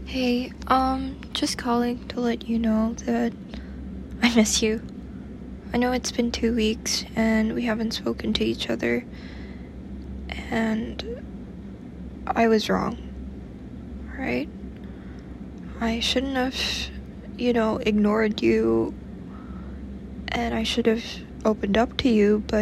Hey, just calling to let you know that I miss you. I know it's been 2 weeks and we haven't spoken to each other, and I was wrong, right? I shouldn't have, ignored you, and I should have opened up to you, but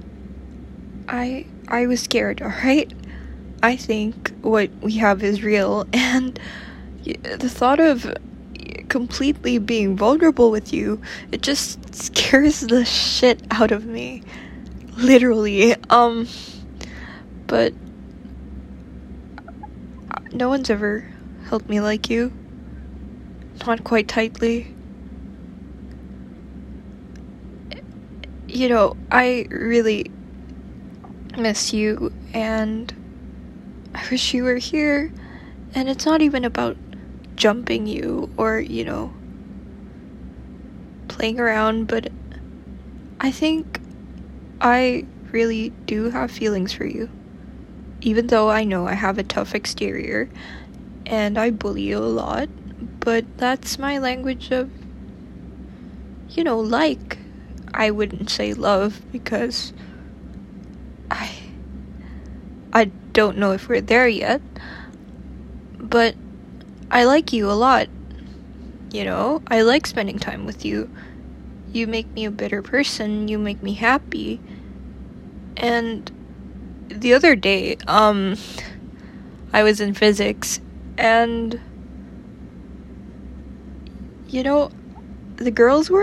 I was scared, alright? I think what we have is real, and the thought of completely being vulnerable with you, it just scares the shit out of me. Literally. But no one's ever held me like you. Not quite tightly. I really miss you, and I wish you were here. And it's not even about jumping you or, playing around, but I think I really do have feelings for you. Even though I know I have a tough exterior and I bully you a lot, but that's my language of, like. I wouldn't say love because I don't know if we're there yet, but I like you a lot. I like spending time with you. You make me a better person. You make me happy. And the other day, I was in physics, and the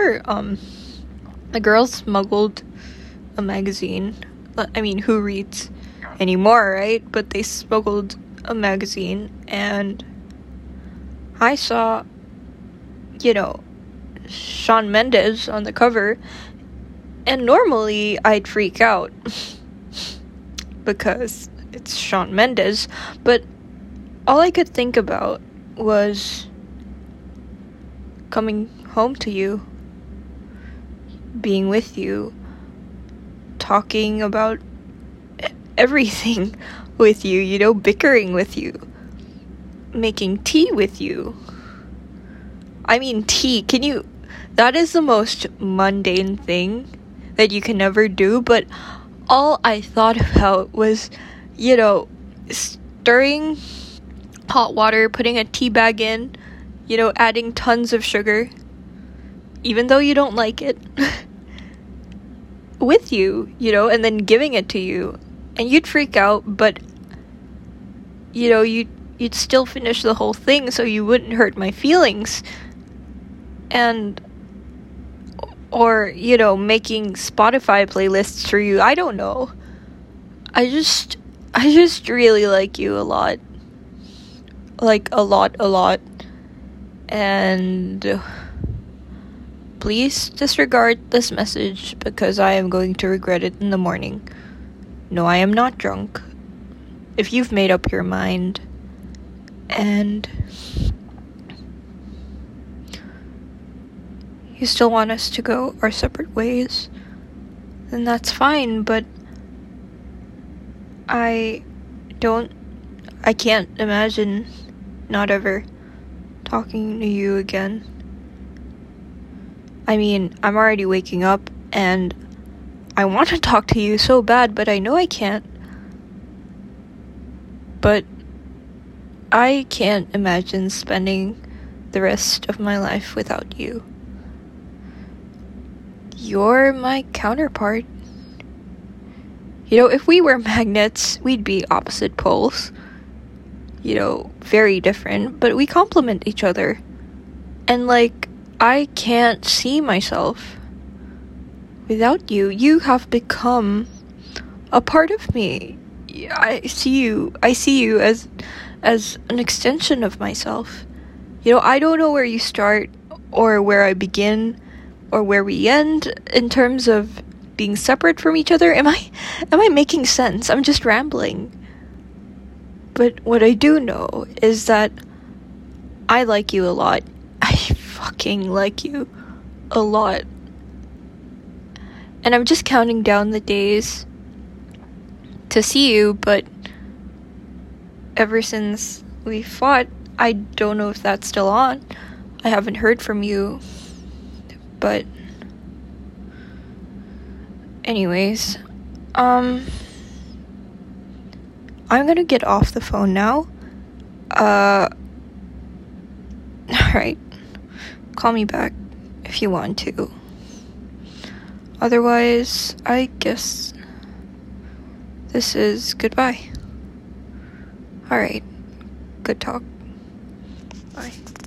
girls smuggled a magazine. I mean, who reads anymore, right? But they smuggled a magazine, and I saw, Shawn Mendes on the cover, and normally I'd freak out because it's Shawn Mendes, but all I could think about was coming home to you, being with you, talking about everything with you, bickering with you, making tea with you. I mean, tea, that is the most mundane thing that you can never do, but all I thought about was, stirring hot water, putting a tea bag in, adding tons of sugar, even though you don't like it, with you, and then giving it to you, and you'd freak out, but, you'd still finish the whole thing so you wouldn't hurt my feelings. And or making Spotify playlists for you. I don't know. I just really like you a lot. Like a lot. And please disregard this message because I am going to regret it in the morning. No, I am not drunk. If you've made up your mind and you still want us to go our separate ways, then that's fine, but I can't imagine not ever talking to you again. I mean, I'm already waking up and I want to talk to you so bad, but I know I can't. But I can't imagine spending the rest of my life without you. You're my counterpart. If we were magnets, we'd be opposite poles. Very different, but we complement each other. And I can't see myself without you. You have become a part of me. I see you as an extension of myself. I don't know where you start or where I begin or where we end in terms of being separate from each other. Am I making sense? I'm just rambling. But what I do know is that I like you a lot. I fucking like you a lot. And I'm just counting down the days to see you, but ever since we fought, I don't know if that's still on. I haven't heard from you. But anyways, I'm gonna get off the phone now. Alright. Call me back if you want to. Otherwise, I guess this is goodbye. Alright. Good talk. Bye.